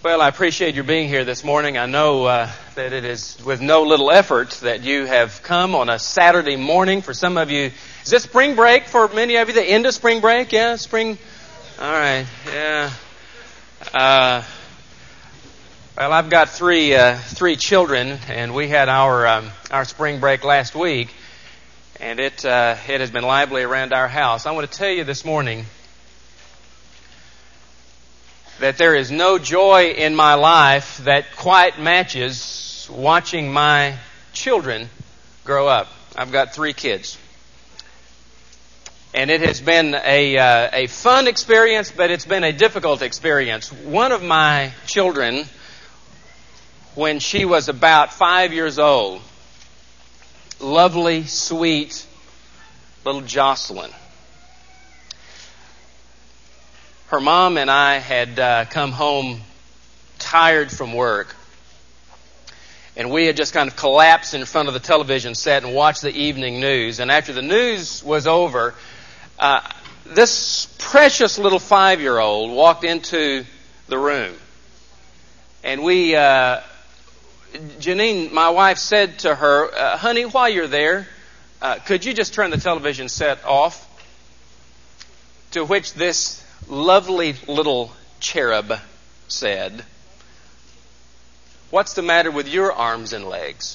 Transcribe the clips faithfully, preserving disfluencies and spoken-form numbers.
Well, I appreciate your being here this morning. I know uh, that it is with no little effort that you have come on a Saturday morning. For some of you, is this spring break for many of you? The end of spring break? Yeah, spring. All right. Yeah. Uh, well, I've got three uh, three children, and we had our um, our spring break last week, and it uh, it has been lively around our house. I want to tell you this morning that there is no joy in my life that quite matches watching my children grow up. I've got three kids. And it has been a uh, a fun experience, but it's been a difficult experience. One of my children, when she was about five years old, lovely, sweet little Jocelyn, her mom and I had uh, come home tired from work, and we had just kind of collapsed in front of the television set and watched the evening news. And after the news was over, uh, this precious little five-year-old walked into the room. And we, uh, Janine, my wife, said to her, uh, honey, while you're there, uh, could you just turn the television set off? To which this lovely little cherub said, what's the matter with your arms and legs?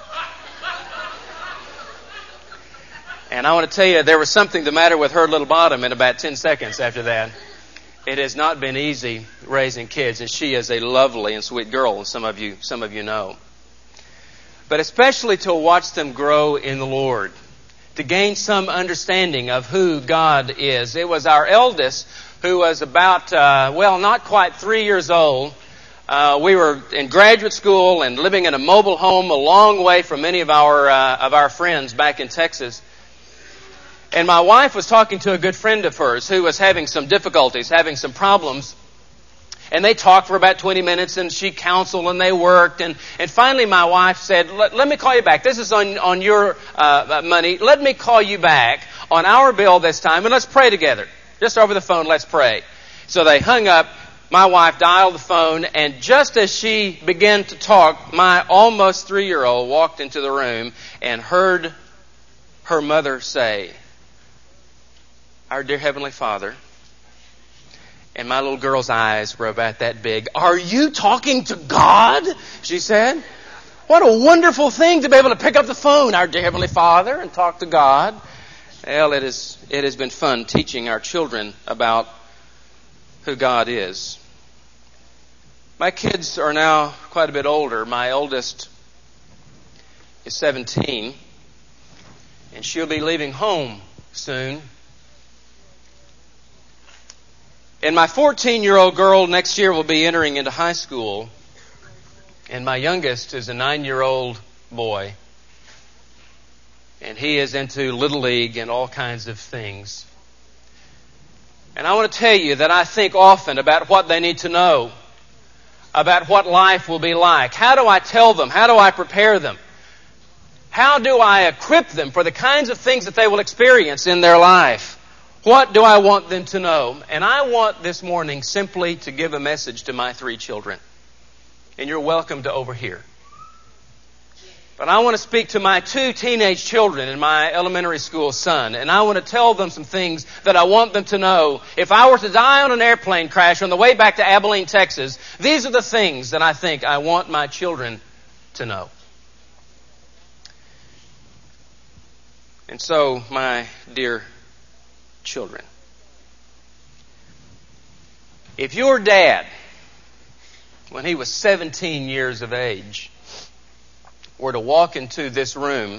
And I want to tell you, there was something the matter with her little bottom in about ten seconds after that. It has not been easy raising kids, and she is a lovely and sweet girl, and some of you, some of you know. But especially to watch them grow in the Lord, to gain some understanding of who God is. It was our eldest who was about, uh, well, not quite three years old. Uh, we were in graduate school and living in a mobile home a long way from many of our uh, of our friends back in Texas. And my wife was talking to a good friend of hers who was having some difficulties, having some problems. And they talked for about twenty minutes, and she counseled, and they worked. And, and finally my wife said, let, let me call you back. This is on, on your uh, money. Let me call you back on our bill this time, and let's pray together. Just over the phone, let's pray. So they hung up. My wife dialed the phone, and just as she began to talk, my almost three-year-old walked into the room and heard her mother say, our dear Heavenly Father. And my little girl's eyes were about that big. Are you talking to God? She said. What a wonderful thing to be able to pick up the phone, our dear Heavenly Father, and talk to God. Well, it is, it has been fun teaching our children about who God is. My kids are now quite a bit older. My oldest is seventeen, and she'll be leaving home soon. And my fourteen-year-old girl next year will be entering into high school, and my youngest is a nine-year-old boy. And he is into Little League and all kinds of things. And I want to tell you that I think often about what they need to know, about what life will be like. How do I tell them? How do I prepare them? How do I equip them for the kinds of things that they will experience in their life? What do I want them to know? And I want this morning simply to give a message to my three children. And you're welcome to overhear. But I want to speak to my two teenage children and my elementary school son. And I want to tell them some things that I want them to know. If I were to die on an airplane crash on the way back to Abilene, Texas, these are the things that I think I want my children to know. And so, my dear children, if your dad, when he was seventeen years of age, were to walk into this room,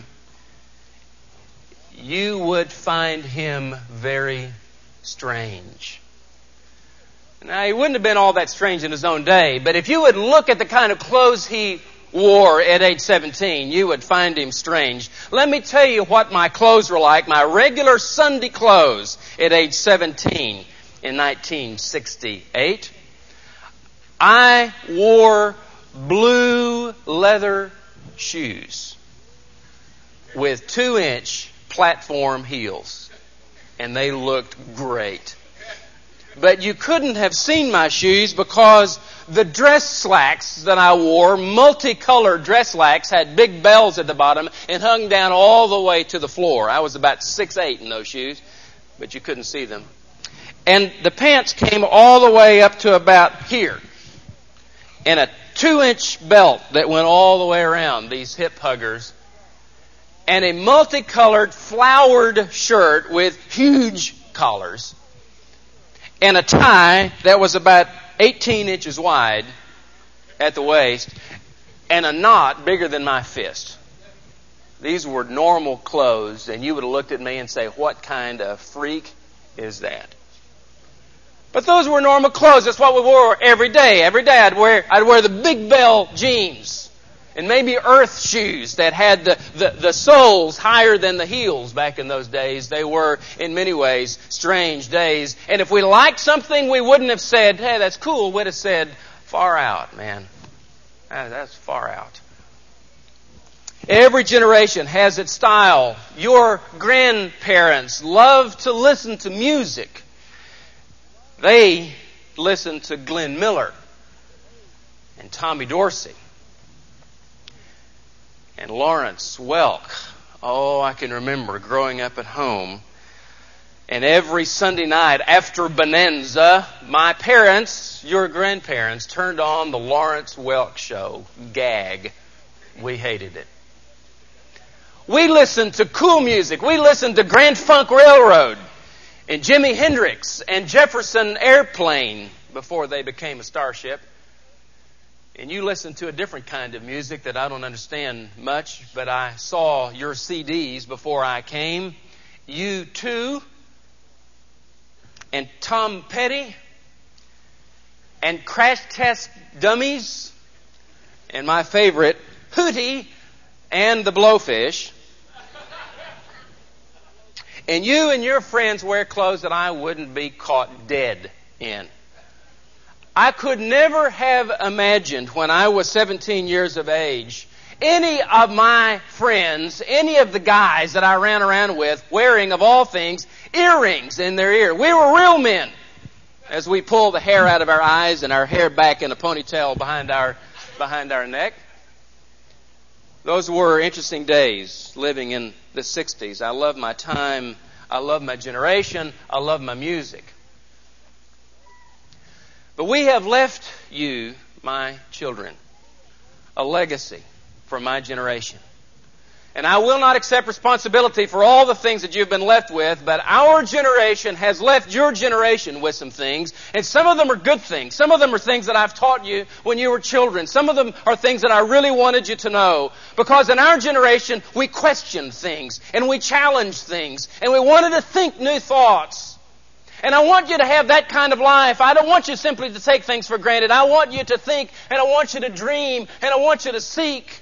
you would find him very strange. Now, he wouldn't have been all that strange in his own day, but if you would look at the kind of clothes he wore at age seventeen, you would find him strange. Let me tell you what my clothes were like, my regular Sunday clothes at age seventeen in nineteen sixty-eight. I wore blue leather shoes with two-inch platform heels, and they looked great. but you couldn't have seen my shoes because the dress slacks that I wore, multicolored dress slacks, had big bells at the bottom and hung down all the way to the floor. I was about six eight in those shoes, but you couldn't see them. And the pants came all the way up to about here. And a two-inch belt that went all the way around these hip huggers. And a multicolored flowered shirt with huge collars. And a tie that was about eighteen inches wide at the waist. And a knot bigger than my fist. These were normal clothes, and you would have looked at me and say, what kind of freak is that? But those were normal clothes. That's what we wore every day. Every day I'd wear I'd wear the Big Bell jeans and maybe Earth shoes that had the, the, the soles higher than the heels back in those days. They were, in many ways, strange days. And if we liked something, we wouldn't have said, hey, that's cool. We'd have said, far out, man. That's far out. Every generation has its style. Your grandparents love to listen to music. They listened to Glenn Miller and Tommy Dorsey and Lawrence Welk. Oh, I can remember growing up at home. And every Sunday night after Bonanza, my parents, your grandparents, turned on the Lawrence Welk show. Gag. We hated it. We listened to cool music. We listened to Grand Funk Railroad and Jimi Hendrix and Jefferson Airplane before they became a Starship. And you listen to a different kind of music that I don't understand much, but I saw your C Ds before I came. U two and Tom Petty and Crash Test Dummies and my favorite, Hootie and the Blowfish. And you and your friends wear clothes that I wouldn't be caught dead in. I could never have imagined when I was seventeen years of age, any of my friends, any of the guys that I ran around with, wearing, of all things, earrings in their ear. We were real men as we pulled the hair out of our eyes and our hair back in a ponytail behind our, behind our neck. Those were interesting days living in the sixties. I love my time. I love my generation. I love my music. But we have left you, my children, a legacy from my generation. And I will not accept responsibility for all the things that you've been left with, but our generation has left your generation with some things, and some of them are good things. Some of them are things that I've taught you when you were children. Some of them are things that I really wanted you to know, because in our generation, we questioned things, and we challenged things, and we wanted to think new thoughts. And I want you to have that kind of life. I don't want you simply to take things for granted. I want you to think, and I want you to dream, and I want you to seek.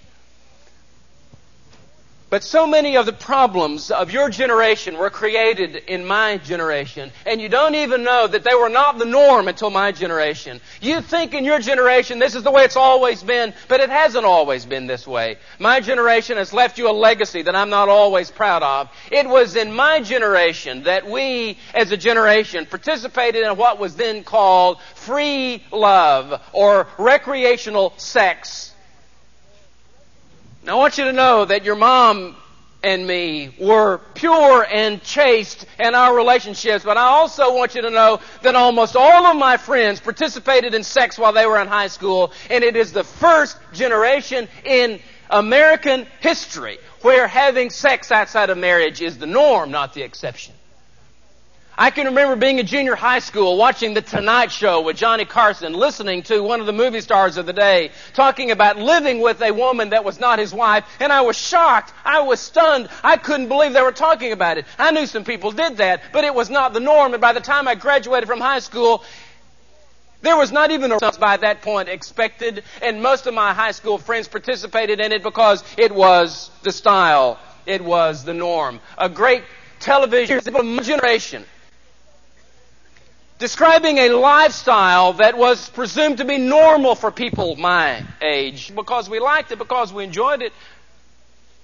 But so many of the problems of your generation were created in my generation. And you don't even know that they were not the norm until my generation. You think in your generation this is the way it's always been, but it hasn't always been this way. My generation has left you a legacy that I'm not always proud of. It was in my generation that we, as a generation, participated in what was then called free love or recreational sex. Now, I want you to know that your mom and me were pure and chaste in our relationships, but I also want you to know that almost all of my friends participated in sex while they were in high school, and it is the first generation in American history where having sex outside of marriage is the norm, not the exception. I can remember being in junior high school, watching The Tonight Show with Johnny Carson, listening to one of the movie stars of the day, talking about living with a woman that was not his wife, and I was shocked. I was stunned. I couldn't believe they were talking about it. I knew some people did that, but it was not the norm, and by the time I graduated from high school, there was not even a by that point expected, and most of my high school friends participated in it because it was the style. It was the norm. A great television generation describing a lifestyle that was presumed to be normal for people my age because we liked it, because we enjoyed it.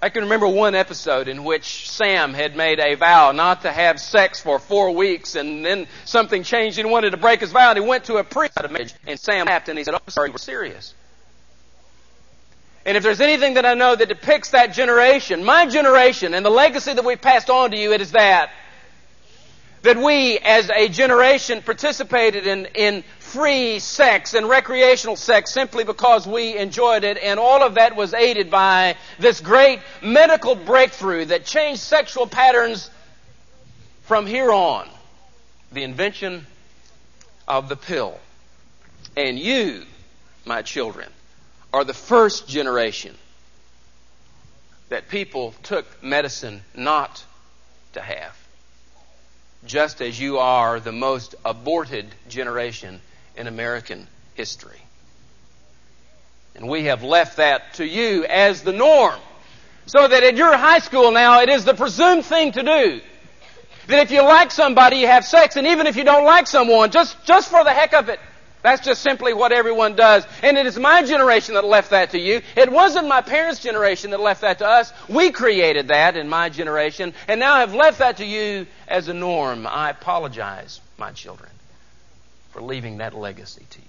I can remember one episode in which Sam had made a vow not to have sex for four weeks, and then something changed and he wanted to break his vow, and he went to a priest, and Sam laughed and he said, "Oh, sorry, we're serious." And if there's anything that I know that depicts that generation, my generation, and the legacy that we've passed on to you, it is that. That we, as a generation, participated in, in free sex and recreational sex simply because we enjoyed it, and all of that was aided by this great medical breakthrough that changed sexual patterns from here on. The invention of the pill. And you, my children, are the first generation that people took medicine not to have. Just as you are the most aborted generation in American history. And we have left that to you as the norm. So that at your high school now, it is the presumed thing to do. That if you like somebody, you have sex. And even if you don't like someone, just, just for the heck of it, that's just simply what everyone does. And it is my generation that left that to you. It wasn't my parents' generation that left that to us. We created that in my generation, and now have left that to you as a norm. I apologize, my children, for leaving that legacy to you.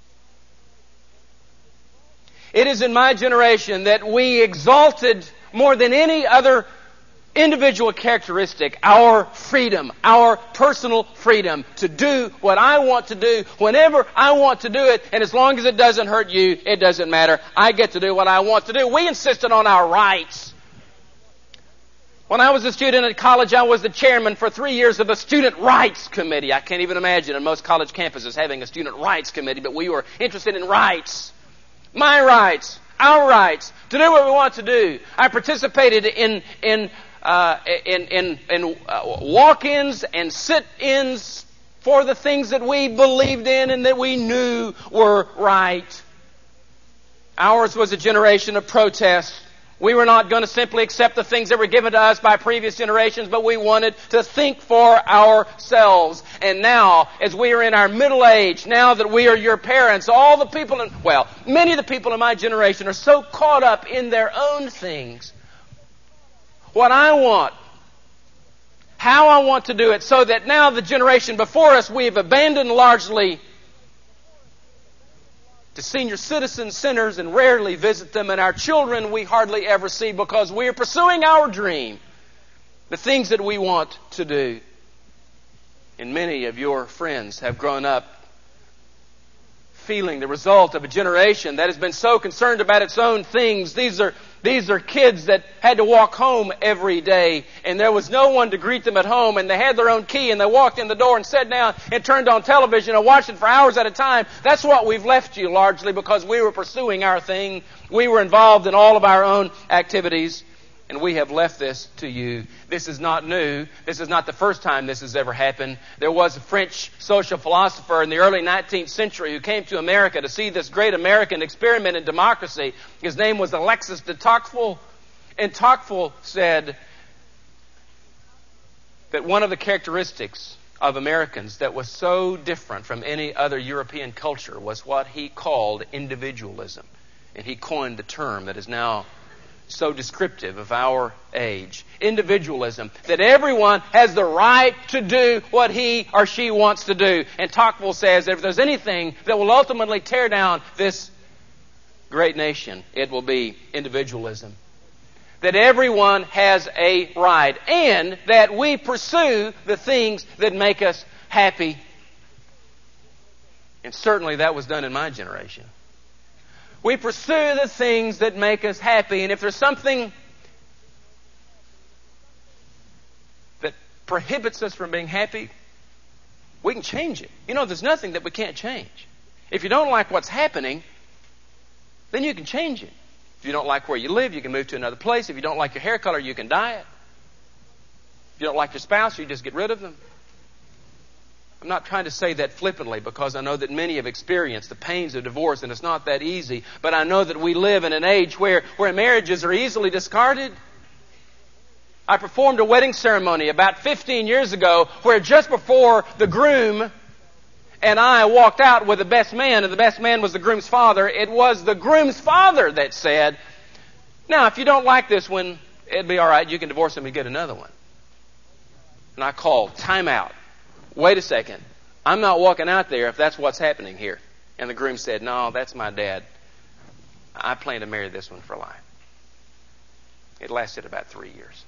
It is in my generation that we exalted more than any other individual characteristic, our freedom, our personal freedom to do what I want to do, whenever I want to do it, and as long as it doesn't hurt you, it doesn't matter. I get to do what I want to do. We insisted on our rights. When I was a student at college, I was the chairman for three years of a student rights committee. I can't even imagine in most college campuses having a student rights committee, but we were interested in rights. My rights, our rights, to do what we want to do. I participated in in Uh, in, in, in uh, walk-ins and sit-ins for the things that we believed in and that we knew were right. Ours was a generation of protest. We were not going to simply accept the things that were given to us by previous generations, but we wanted to think for ourselves. And now, as we are in our middle age, now that we are your parents, all the people, in, well, many of the people in my generation are so caught up in their own things. What I want, how I want to do it, so that now the generation before us we've abandoned largely to senior citizen centers and rarely visit them, and our children we hardly ever see because we are pursuing our dream, the things that we want to do. And many of your friends have grown up feeling the result of a generation that has been so concerned about its own things. These are These are kids that had to walk home every day, and there was no one to greet them at home, and they had their own key, and they walked in the door and sat down and turned on television and watched it for hours at a time. That's what we've left you largely because we were pursuing our thing. We were involved in all of our own activities, and we have left this to you. This is not new. This is not the first time this has ever happened. There was a French social philosopher in the early nineteenth century who came to America to see this great American experiment in democracy. His name was Alexis de Tocqueville. And Tocqueville said that one of the characteristics of Americans that was so different from any other European culture was what he called individualism. And he coined the term that is now so descriptive of our age. Individualism. That everyone has the right to do what he or she wants to do. And Tocqueville says that if there's anything that will ultimately tear down this great nation, it will be individualism. That everyone has a right. And that we pursue the things that make us happy. And certainly that was done in my generation. We pursue the things that make us happy. And if there's something that prohibits us from being happy, we can change it. You know, there's nothing that we can't change. If you don't like what's happening, then you can change it. If you don't like where you live, you can move to another place. If you don't like your hair color, you can dye it. If you don't like your spouse, you just get rid of them. I'm not trying to say that flippantly because I know that many have experienced the pains of divorce and it's not that easy. But I know that we live in an age where, where marriages are easily discarded. I performed a wedding ceremony about fifteen years ago where just before the groom and I walked out with the best man, and the best man was the groom's father, it was the groom's father that said, Now, if you don't like this one, it'd be all right. You can divorce him and get another one. And I called, time out. Wait a second. I'm not walking out there if that's what's happening here. And the groom said, no, that's my dad. I plan to marry this one for life. It lasted about three years.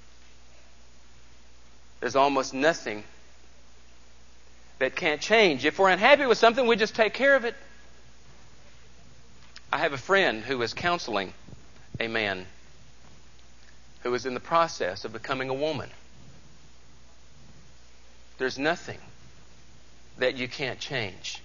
There's almost nothing that can't change. If we're unhappy with something, we just take care of it. I have a friend who is counseling a man who is in the process of becoming a woman. There's nothing that you can't change.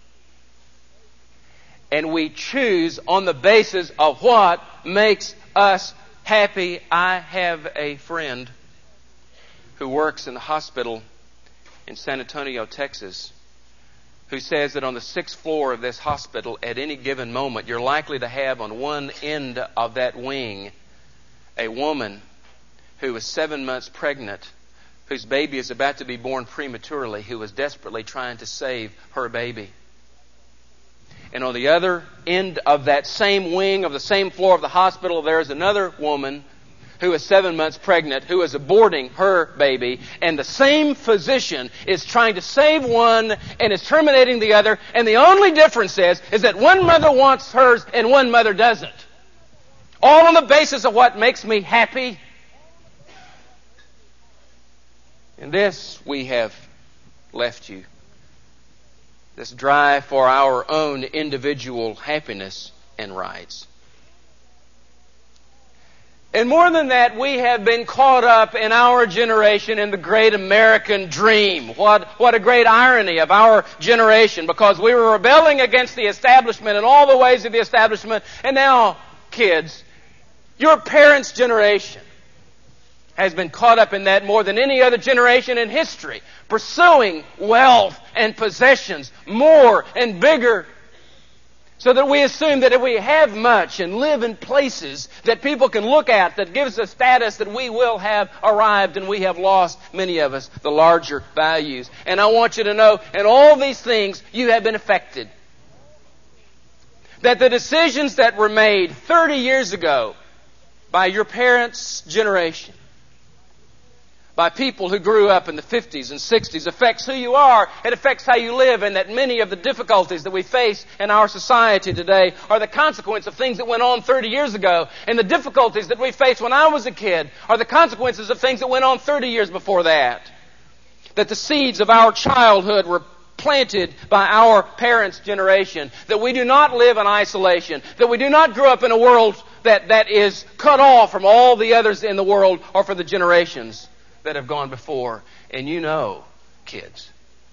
And we choose on the basis of what makes us happy. I have a friend who works in the hospital in San Antonio, Texas, who says that on the sixth floor of this hospital at any given moment, you're likely to have on one end of that wing a woman who is seven months pregnant, whose baby is about to be born prematurely, who is desperately trying to save her baby. And on the other end of that same wing of the same floor of the hospital, there is another woman who is seven months pregnant, who is aborting her baby, and the same physician is trying to save one and is terminating the other, and the only difference is, is that one mother wants hers and one mother doesn't. All on the basis of what makes me happy. In this we have left you. This drive for our own individual happiness and rights. And more than that, we have been caught up in our generation in the great American dream. What, what a great irony of our generation, because we were rebelling against the establishment and all the ways of the establishment. And now, kids, your parents' generation has been caught up in that more than any other generation in history, pursuing wealth and possessions more and bigger, so that we assume that if we have much and live in places that people can look at, that gives us status, that we will have arrived, and we have lost, many of us, the larger values. And I want you to know, in all these things, you have been affected. That the decisions that were made thirty years ago by your parents' generation, by people who grew up in the fifties and sixties, affects who you are. It affects how you live, and that many of the difficulties that we face in our society today are the consequence of things that went on thirty years ago. And the difficulties that we faced when I was a kid are the consequences of things that went on thirty years before that. That the seeds of our childhood were planted by our parents' generation. That we do not live in isolation. That we do not grow up in a world that, that is cut off from all the others in the world or for the generations that have gone before. And you know, kids,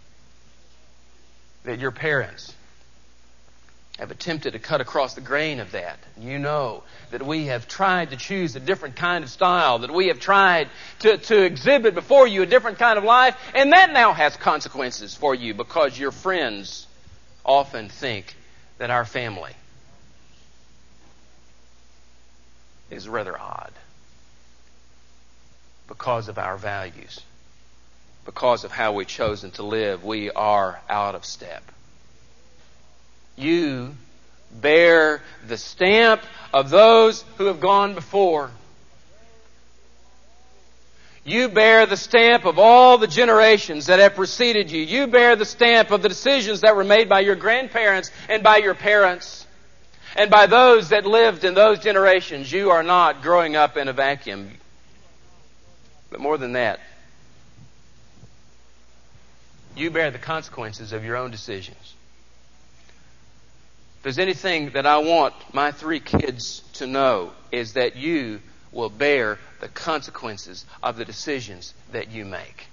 that your parents have attempted to cut across the grain of that. You know that we have tried to choose a different kind of style, that we have tried to, to exhibit before you a different kind of life, and that now has consequences for you, because your friends often think that our family is rather odd. Because of our values, because of how we've chosen to live, we are out of step. You bear the stamp of those who have gone before. You bear the stamp of all the generations that have preceded you. You bear the stamp of the decisions that were made by your grandparents and by your parents and by those that lived in those generations. You are not growing up in a vacuum. But more than that, you bear the consequences of your own decisions. If there's anything that I want my three kids to know, is that you will bear the consequences of the decisions that you make.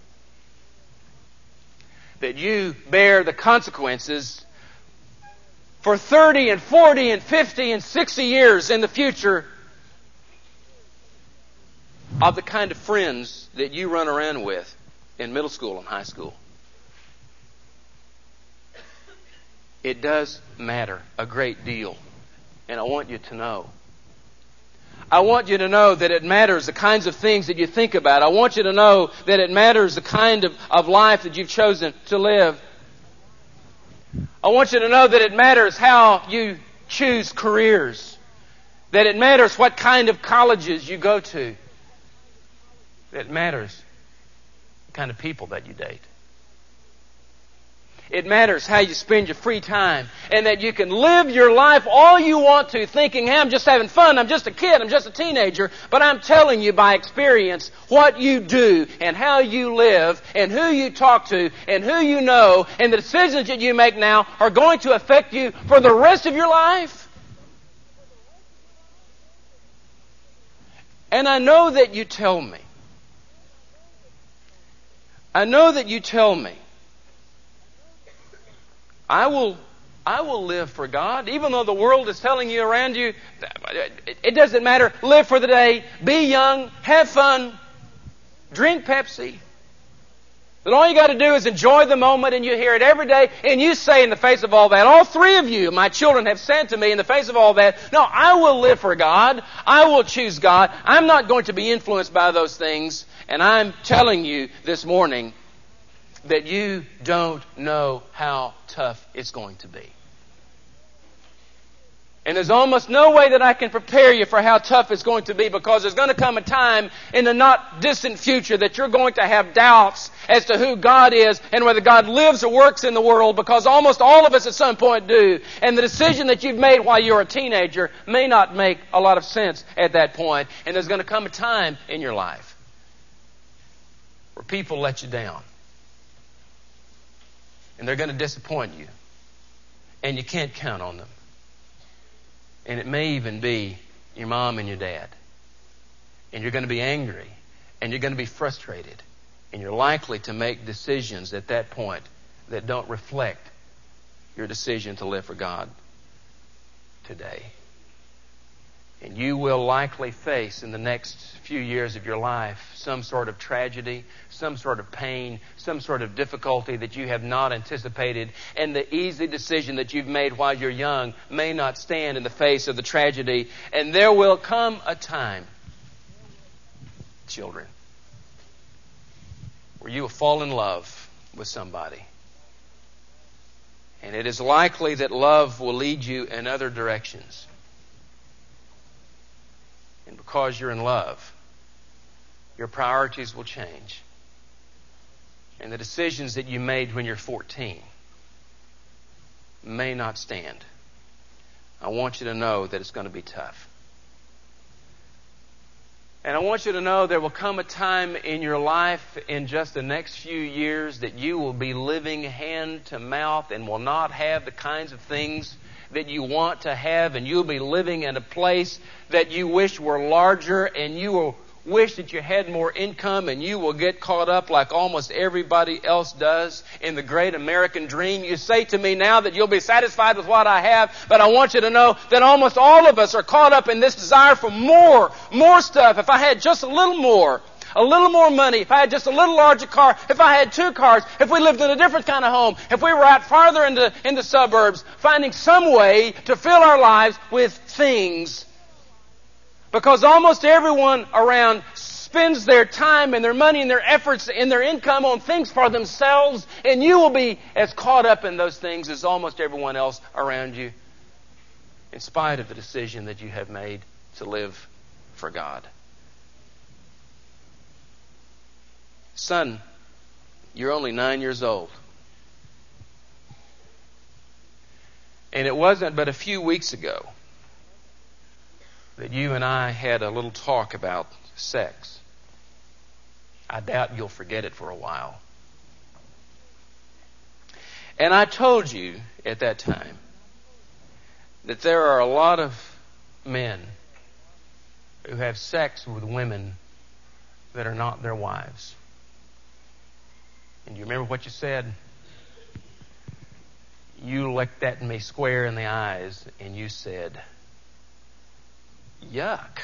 That you bear the consequences for thirty and forty and fifty and sixty years in the future of the kind of friends that you run around with in middle school and high school. It does matter a great deal. And I want you to know. I want you to know that it matters the kinds of things that you think about. I want you to know that it matters the kind of, of life that you've chosen to live. I want you to know that it matters how you choose careers. That it matters what kind of colleges you go to. It matters the kind of people that you date. It matters how you spend your free time, and that you can live your life all you want to, thinking, hey, I'm just having fun, I'm just a kid, I'm just a teenager. But I'm telling you by experience, what you do and how you live and who you talk to and who you know and the decisions that you make now are going to affect you for the rest of your life. And I know that you tell me, I know that you tell me, I will, I will live for God, even though the world is telling you around you, it doesn't matter. Live for the day, be young, have fun, drink Pepsi. But all you got to do is enjoy the moment, and you hear it every day, and you say in the face of all that, all three of you, my children, have said to me in the face of all that, no, I will live for God. I will choose God. I'm not going to be influenced by those things. And I'm telling you this morning that you don't know how tough it's going to be. And there's almost no way that I can prepare you for how tough it's going to be, because there's going to come a time in the not distant future that you're going to have doubts as to who God is and whether God lives or works in the world, because almost all of us at some point do. And the decision that you've made while you're a teenager may not make a lot of sense at that point. And there's going to come a time in your life where people let you down. And they're going to disappoint you. And you can't count on them. And it may even be your mom and your dad. And you're going to be angry. And you're going to be frustrated. And you're likely to make decisions at that point that don't reflect your decision to live for God today. And you will likely face in the next few years of your life some sort of tragedy, some sort of pain, some sort of difficulty that you have not anticipated. And the easy decision that you've made while you're young may not stand in the face of the tragedy. And there will come a time, children, where you will fall in love with somebody. And it is likely that love will lead you in other directions. And because you're in love, your priorities will change. And the decisions that you made when you're fourteen may not stand. I want you to know that it's going to be tough. And I want you to know there will come a time in your life in just the next few years that you will be living hand to mouth and will not have the kinds of things that you want to have, and you'll be living in a place that you wish were larger, and you will wish that you had more income, and you will get caught up like almost everybody else does in the great American dream. You say to me now that you'll be satisfied with what I have, but I want you to know that almost all of us are caught up in this desire for more, more stuff. If I had just a little more, a little more money, if I had just a little larger car, if I had two cars, if we lived in a different kind of home, if we were out farther into, into suburbs, finding some way to fill our lives with things. Because almost everyone around spends their time and their money and their efforts and their income on things for themselves, and you will be as caught up in those things as almost everyone else around you, in spite of the decision that you have made to live for God. Son, you're only nine years old. And it wasn't but a few weeks ago that you and I had a little talk about sex. I doubt you'll forget it for a while. And I told you at that time that there are a lot of men who have sex with women that are not their wives. And you remember what you said? You looked at me square in the eyes and you said, yuck.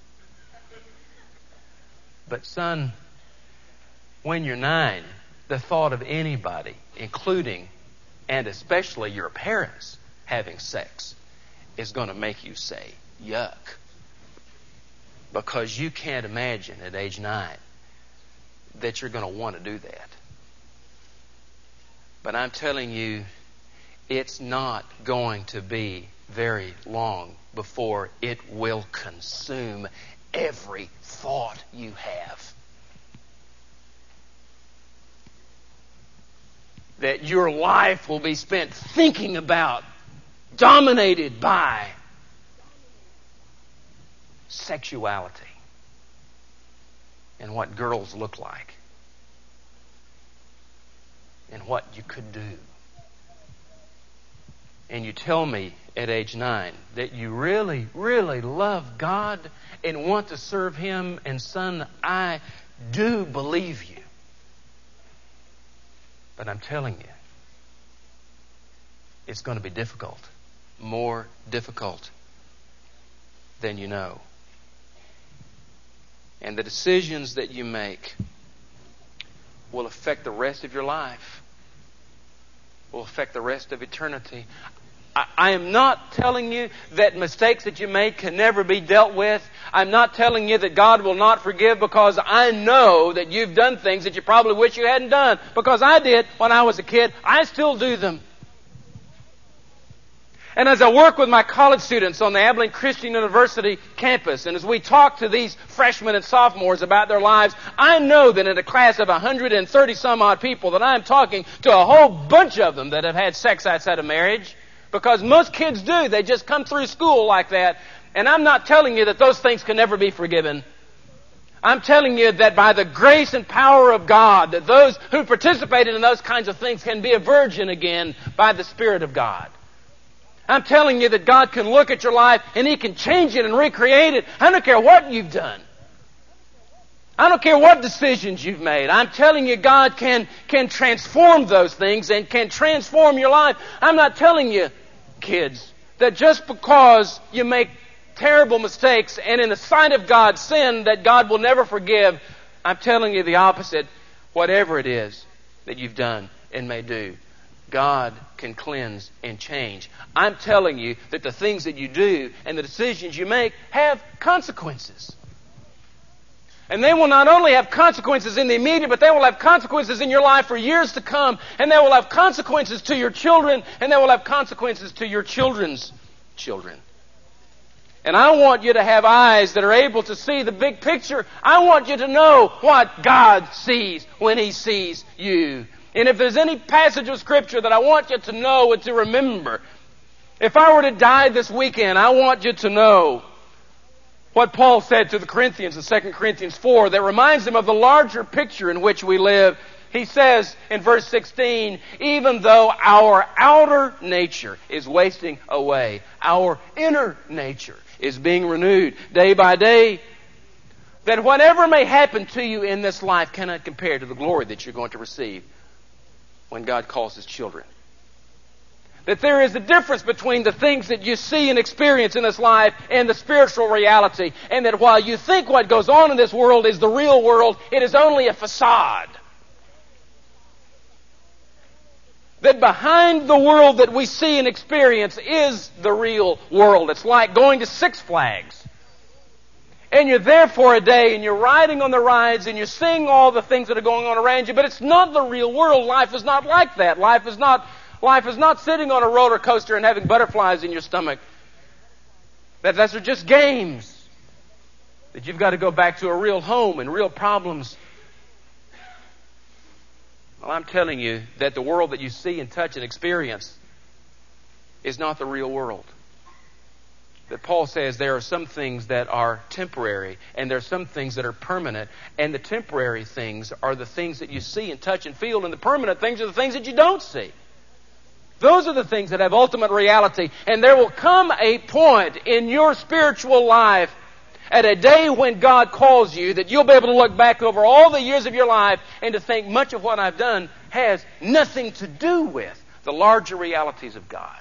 But son, when you're nine, the thought of anybody, including and especially your parents, having sex is going to make you say, yuck. Because you can't imagine at age nine that you're going to want to do that. But I'm telling you, it's not going to be very long before it will consume every thought you have. That your life will be spent thinking about, dominated by sexuality and what girls look like and what you could do. And you tell me at age nine that you really, really love God and want to serve Him, and son, I do believe you. But I'm telling you, it's going to be difficult. More difficult than you know. And the decisions that you make will affect the rest of your life. Will affect the rest of eternity. I, I am not telling you that mistakes that you made can never be dealt with. I'm not telling you that God will not forgive, because I know that you've done things that you probably wish you hadn't done. Because I did when I was a kid. I still do them. And as I work with my college students on the Abilene Christian University campus, and as we talk to these freshmen and sophomores about their lives, I know that in a class of one hundred thirty some odd people that I'm talking to a whole bunch of them that have had sex outside of marriage. Because most kids do. They just come through school like that. And I'm not telling you that those things can never be forgiven. I'm telling you that by the grace and power of God, that those who participated in those kinds of things can be a virgin again by the Spirit of God. I'm telling you that God can look at your life and He can change it and recreate it. I don't care what you've done. I don't care what decisions you've made. I'm telling you, God can, can transform those things and can transform your life. I'm not telling you, kids, that just because you make terrible mistakes and in the sight of God sin, that God will never forgive. I'm telling you the opposite. Whatever it is that you've done and may do, God can cleanse and change. I'm telling you that the things that you do and the decisions you make have consequences. And they will not only have consequences in the immediate, but they will have consequences in your life for years to come. And they will have consequences to your children, and they will have consequences to your children's children. And I want you to have eyes that are able to see the big picture. I want you to know what God sees when He sees you. And if there's any passage of Scripture that I want you to know and to remember, if I were to die this weekend, I want you to know what Paul said to the Corinthians in Second Corinthians four that reminds them of the larger picture in which we live. He says in verse sixteen, even though our outer nature is wasting away, our inner nature is being renewed day by day, that whatever may happen to you in this life cannot compare to the glory that you're going to receive when God calls His children. That there is a difference between the things that you see and experience in this life and the spiritual reality. And that while you think what goes on in this world is the real world, it is only a facade. That behind the world that we see and experience is the real world. It's like going to Six Flags. And you're there for a day, and you're riding on the rides, and you're seeing all the things that are going on around you, but it's not the real world. Life is not like that. Life is not, life is not sitting on a roller coaster and having butterflies in your stomach. That those are just games. That you've got to go back to a real home and real problems. Well, I'm telling you that the world that you see and touch and experience is not the real world. That Paul says there are some things that are temporary and there are some things that are permanent. And the temporary things are the things that you see and touch and feel, and the permanent things are the things that you don't see. Those are the things that have ultimate reality. And there will come a point in your spiritual life at a day when God calls you that you'll be able to look back over all the years of your life and to think much of what I've done has nothing to do with the larger realities of God.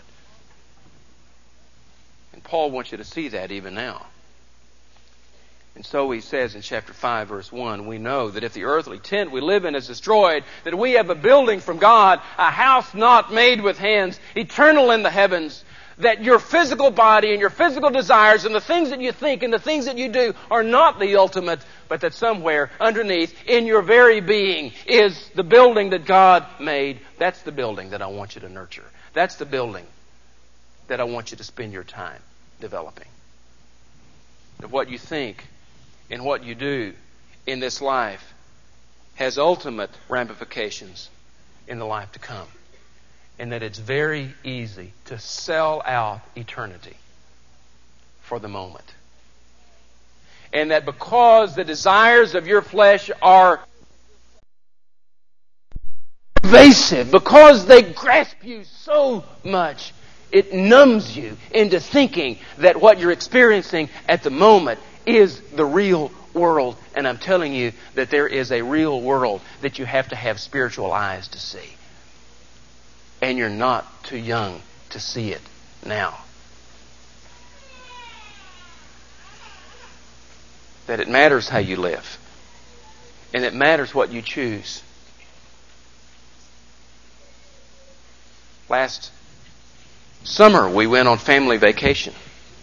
And Paul wants you to see that even now. And so he says in chapter five, verse one, we know that if the earthly tent we live in is destroyed, that we have a building from God, a house not made with hands, eternal in the heavens. That your physical body and your physical desires and the things that you think and the things that you do are not the ultimate, but that somewhere underneath in your very being is the building that God made. That's the building that I want you to nurture. That's the building that I want you to spend your time developing. That what you think and what you do in this life has ultimate ramifications in the life to come. And that it's very easy to sell out eternity for the moment. And that because the desires of your flesh are pervasive, because they grasp you so much, it numbs you into thinking that what you're experiencing at the moment is the real world. And I'm telling you that there is a real world that you have to have spiritual eyes to see. And you're not too young to see it now. That it matters how you live. And it matters what you choose. Last summer we went on family vacation.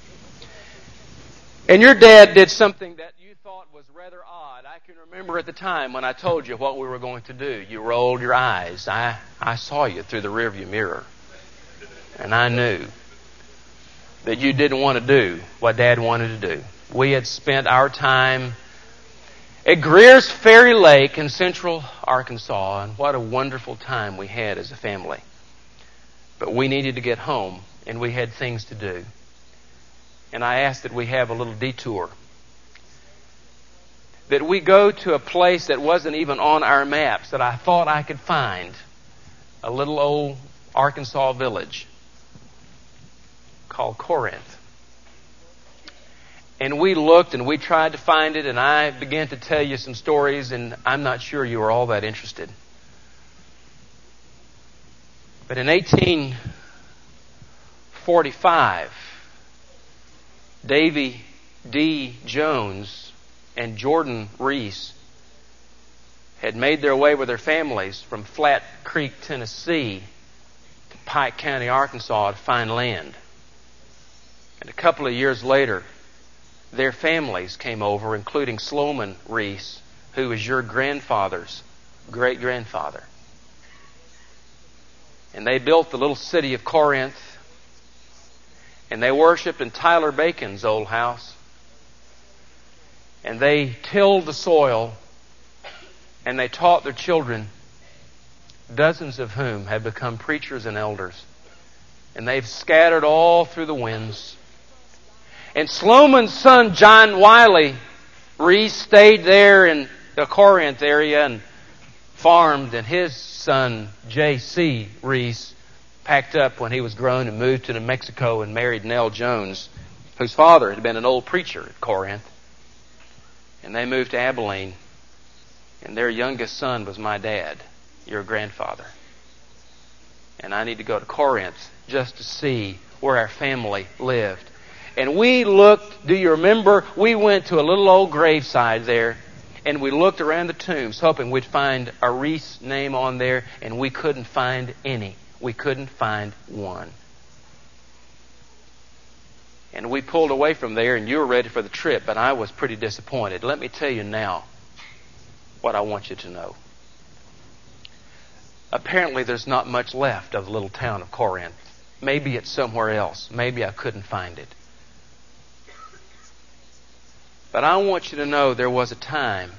And your dad did something that you thought was rather odd. I can remember at the time when I told you what we were going to do. You rolled your eyes. I, I saw you through the rearview mirror. And I knew that you didn't want to do what Dad wanted to do. We had spent our time at Greer's Ferry Lake in central Arkansas, and what a wonderful time we had as a family. But we needed to get home, and we had things to do. And I asked that we have a little detour. That we go to a place that wasn't even on our maps, that I thought I could find. A little old Arkansas village called Corinth. And we looked and we tried to find it, and I began to tell you some stories, and I'm not sure you were all that interested. But in eighteen forty-five, Davy D. Jones and Jordan Reese had made their way with their families from Flat Creek, Tennessee to Pike County, Arkansas to find land. And a couple of years later, their families came over, including Sloman Reese, who was your grandfather's great-grandfather. And they built the little city of Corinth, and they worshiped in Tyler Bacon's old house. And they tilled the soil, and they taught their children, dozens of whom have become preachers and elders. And they've scattered all through the winds. And Sloman's son, John Wiley Reese, stayed there in the Corinth area and farmed, and his son, J C Reese, packed up when he was grown and moved to New Mexico and married Nell Jones, whose father had been an old preacher at Corinth. And they moved to Abilene, and their youngest son was my dad, your grandfather. And I need to go to Corinth just to see where our family lived. And we looked, do you remember? We went to a little old graveside there, and we looked around the tombs, hoping we'd find a Reese name on there, and we couldn't find any. We couldn't find one. And we pulled away from there, and you were ready for the trip, but I was pretty disappointed. Let me tell you now what I want you to know. Apparently there's not much left of the little town of Corinth. Maybe it's somewhere else. Maybe I couldn't find it. But I want you to know there was a time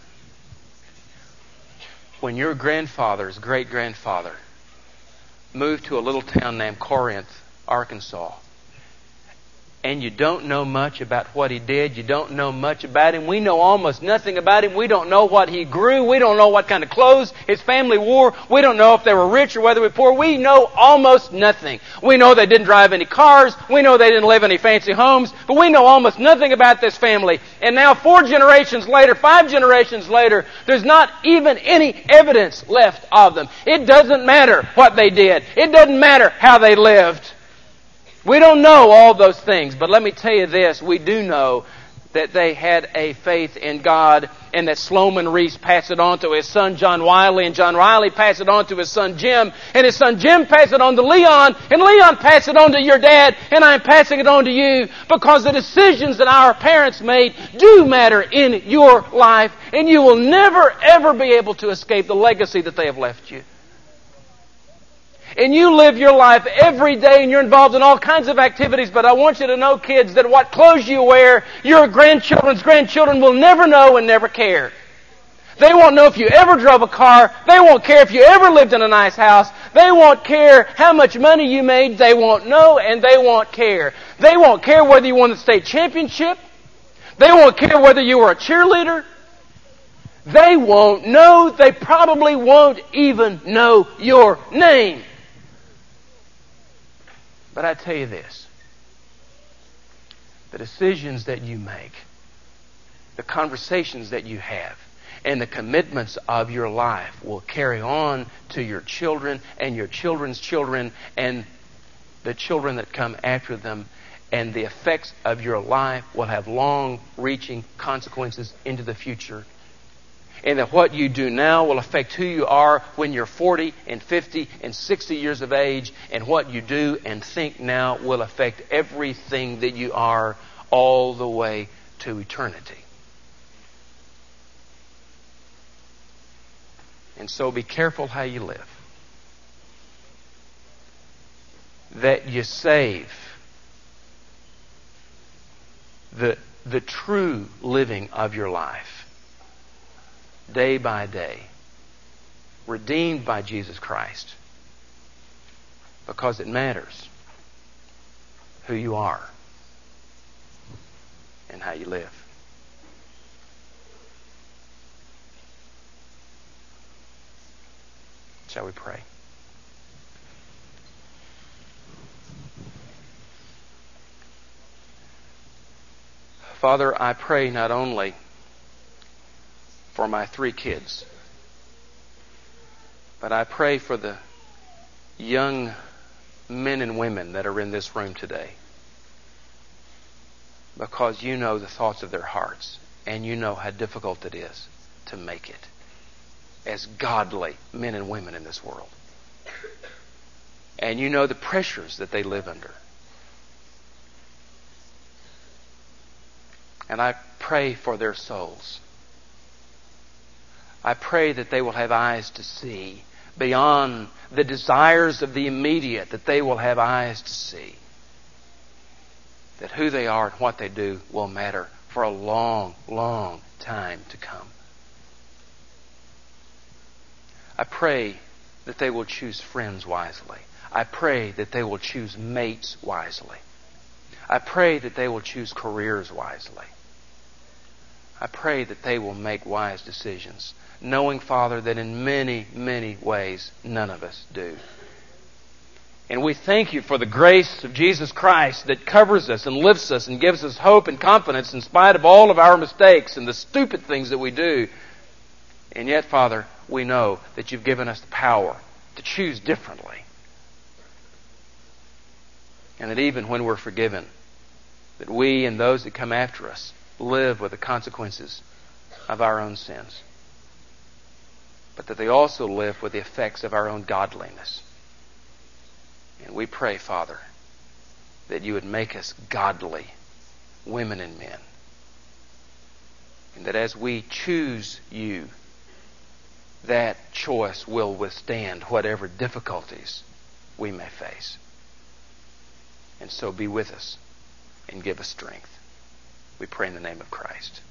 when your grandfather's great-grandfather moved to a little town named Corinth, Arkansas. And you don't know much about what he did. You don't know much about him. We know almost nothing about him. We don't know what he grew. We don't know what kind of clothes his family wore. We don't know if they were rich or whether they were poor. We know almost nothing. We know they didn't drive any cars. We know they didn't live in any fancy homes. But we know almost nothing about this family. And now four generations later, five generations later, there's not even any evidence left of them. It doesn't matter what they did. It doesn't matter how they lived. We don't know all those things, but let me tell you this. We do know that they had a faith in God, and that Sloman Reese passed it on to his son John Wiley, and John Wiley passed it on to his son Jim, and his son Jim passed it on to Leon, and Leon passed it on to your dad, and I'm passing it on to you, because the decisions that our parents made do matter in your life, and you will never ever be able to escape the legacy that they have left you. And you live your life every day and you're involved in all kinds of activities, but I want you to know, kids, that what clothes you wear, your grandchildren's grandchildren will never know and never care. They won't know if you ever drove a car. They won't care if you ever lived in a nice house. They won't care how much money you made. They won't know and they won't care. They won't care whether you won the state championship. They won't care whether you were a cheerleader. They won't know. They probably won't even know your name. But I tell you this. The decisions that you make, the conversations that you have, and the commitments of your life will carry on to your children and your children's children and the children that come after them. And the effects of your life will have long-reaching consequences into the future. And that what you do now will affect who you are when you're forty and fifty and sixty years of age. And what you do and think now will affect everything that you are all the way to eternity. And so be careful how you live. That you save the, the true living of your life day by day, redeemed by Jesus Christ, because it matters who you are and how you live. Shall we pray? Father, I pray not only for my three kids, but I pray for the young men and women that are in this room today, because you know the thoughts of their hearts and you know how difficult it is to make it as godly men and women in this world. And you know the pressures that they live under. And I pray for their souls. I pray that they will have eyes to see beyond the desires of the immediate, that they will have eyes to see that who they are and what they do will matter for a long, long time to come. I pray that they will choose friends wisely. I pray that they will choose mates wisely. I pray that they will choose careers wisely. I pray that they will make wise decisions, knowing, Father, that in many, many ways none of us do. And we thank you for the grace of Jesus Christ that covers us and lifts us and gives us hope and confidence in spite of all of our mistakes and the stupid things that we do. And yet, Father, we know that you've given us the power to choose differently. And that even when we're forgiven, that we and those that come after us live with the consequences of our own sins. But that they also live with the effects of our own godliness. And we pray, Father, that you would make us godly women and men. And that as we choose you, that choice will withstand whatever difficulties we may face. And so be with us and give us strength. We pray in the name of Christ.